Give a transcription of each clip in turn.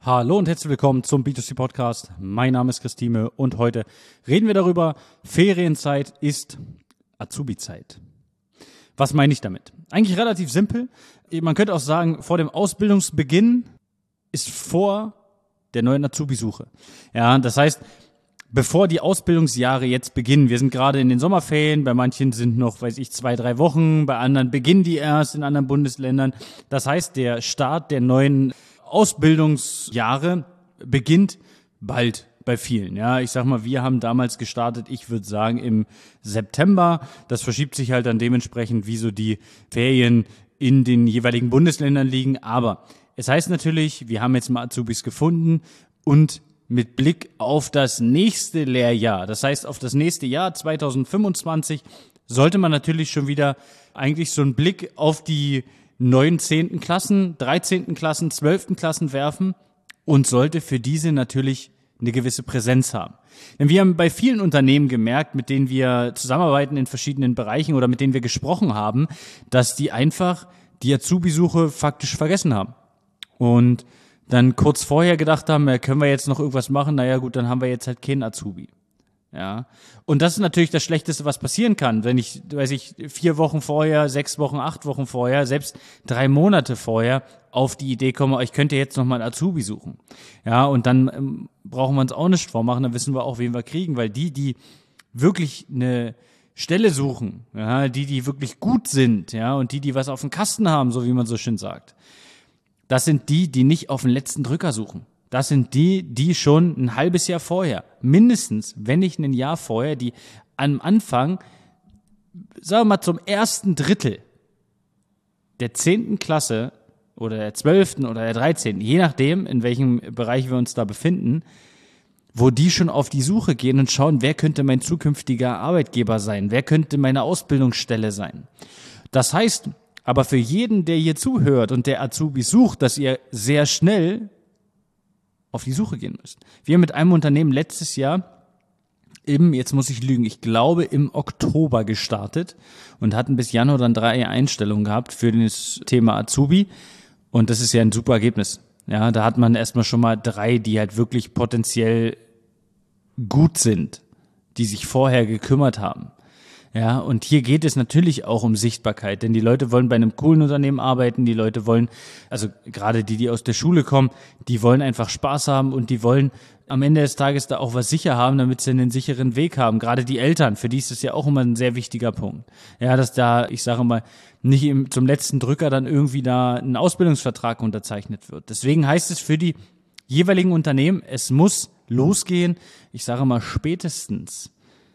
Hallo und herzlich willkommen zum B2C Podcast. Mein Name ist Christine und heute reden wir darüber, Ferienzeit ist Azubi-Zeit. Was meine ich damit? Eigentlich relativ simpel. Man könnte auch sagen, vor dem Ausbildungsbeginn ist vor der neuen Azubi-Suche. Ja, das heißt, bevor die Ausbildungsjahre jetzt beginnen, wir sind gerade in den Sommerferien, bei manchen sind noch, 2-3 Wochen, bei anderen beginnen die erst in anderen Bundesländern. Das heißt, der Start der neuen Ausbildungsjahre beginnt bald bei vielen. Ja, ich sag mal, wir haben damals gestartet, ich würde sagen im September. Das verschiebt sich halt dann dementsprechend, wie so die Ferien in den jeweiligen Bundesländern liegen. Aber es heißt natürlich, wir haben jetzt mal Azubis gefunden und mit Blick auf das nächste Lehrjahr, das heißt auf das nächste Jahr 2025, sollte man natürlich schon wieder eigentlich so einen Blick auf die 9., 10. Klassen, 13. Klassen, 12. Klassen werfen und sollte für diese natürlich eine gewisse Präsenz haben. Denn wir haben bei vielen Unternehmen gemerkt, mit denen wir zusammenarbeiten in verschiedenen Bereichen oder mit denen wir gesprochen haben, dass die einfach die Azubi-Suche faktisch vergessen haben. Und dann kurz vorher gedacht haben, können wir jetzt noch irgendwas machen? Naja gut, dann haben wir jetzt halt keinen Azubi. Ja. Und das ist natürlich das Schlechteste, was passieren kann, wenn ich, 4 Wochen vorher, 6 Wochen, 8 Wochen vorher, selbst 3 Monate vorher auf die Idee komme, ich könnte jetzt noch mal einen Azubi suchen. Ja, und dann brauchen wir uns auch nicht vormachen, dann wissen wir auch, wen wir kriegen, weil die wirklich eine Stelle suchen, ja, die wirklich gut sind, ja, und die was auf dem Kasten haben, so wie man so schön sagt. Das sind die nicht auf den letzten Drücker suchen. Das sind die schon ein halbes Jahr vorher, mindestens, wenn nicht ein Jahr vorher, die am Anfang, sagen wir mal zum ersten Drittel der 10. Klasse oder der 12. oder der 13., je nachdem, in welchem Bereich wir uns da befinden, wo die schon auf die Suche gehen und schauen, wer könnte mein zukünftiger Arbeitgeber sein, wer könnte meine Ausbildungsstelle sein. Das heißt aber für jeden, der hier zuhört und der Azubi sucht, dass ihr sehr schnell auf die Suche gehen müsst. Wir haben mit einem Unternehmen letztes Jahr jetzt muss ich lügen, ich glaube im Oktober gestartet und hatten bis Januar dann 3 Einstellungen gehabt für das Thema Azubi und das ist ja ein super Ergebnis. Ja, da hat man erstmal schon mal 3, die halt wirklich potenziell gut sind, die sich vorher gekümmert haben. Ja, und hier geht es natürlich auch um Sichtbarkeit, denn die Leute wollen bei einem coolen Unternehmen arbeiten, die Leute wollen, also gerade die aus der Schule kommen, die wollen einfach Spaß haben und die wollen am Ende des Tages da auch was sicher haben, damit sie einen sicheren Weg haben. Gerade die Eltern, für die ist das ja auch immer ein sehr wichtiger Punkt. Ja, dass da, ich sage mal, nicht zum letzten Drücker dann irgendwie da ein Ausbildungsvertrag unterzeichnet wird. Deswegen heißt es für die jeweiligen Unternehmen, es muss losgehen, ich sage mal spätestens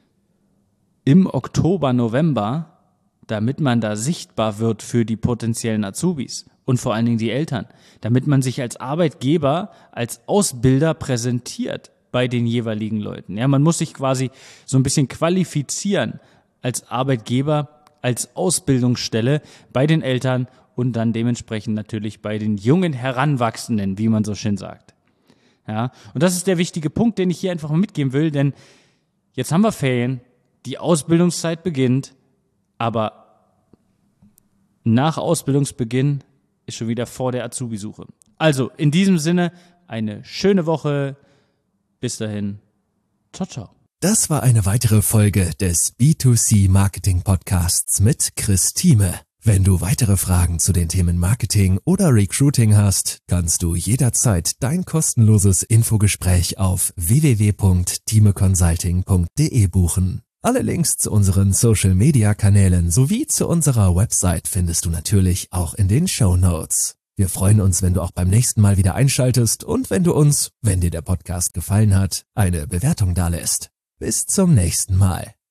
im Oktober, November, damit man da sichtbar wird für die potenziellen Azubis und vor allen Dingen die Eltern, damit man sich als Arbeitgeber, als Ausbilder präsentiert bei den jeweiligen Leuten. Ja, man muss sich quasi so ein bisschen qualifizieren als Arbeitgeber, als Ausbildungsstelle bei den Eltern und dann dementsprechend natürlich bei den jungen Heranwachsenden, wie man so schön sagt. Ja, und das ist der wichtige Punkt, den ich hier einfach mal mitgeben will, denn jetzt haben wir Ferien, die Ausbildungszeit beginnt, aber nach Ausbildungsbeginn ist schon wieder vor der Azubi-Suche. Also in diesem Sinne eine schöne Woche. Bis dahin. Ciao, ciao. Das war eine weitere Folge des B2C Marketing Podcasts mit Chris Thieme. Wenn du weitere Fragen zu den Themen Marketing oder Recruiting hast, kannst du jederzeit dein kostenloses Infogespräch auf www.thiemeconsulting.de buchen. Alle Links zu unseren Social-Media-Kanälen sowie zu unserer Website findest du natürlich auch in den Shownotes. Wir freuen uns, wenn du auch beim nächsten Mal wieder einschaltest und wenn du uns, wenn dir der Podcast gefallen hat, eine Bewertung dalässt. Bis zum nächsten Mal.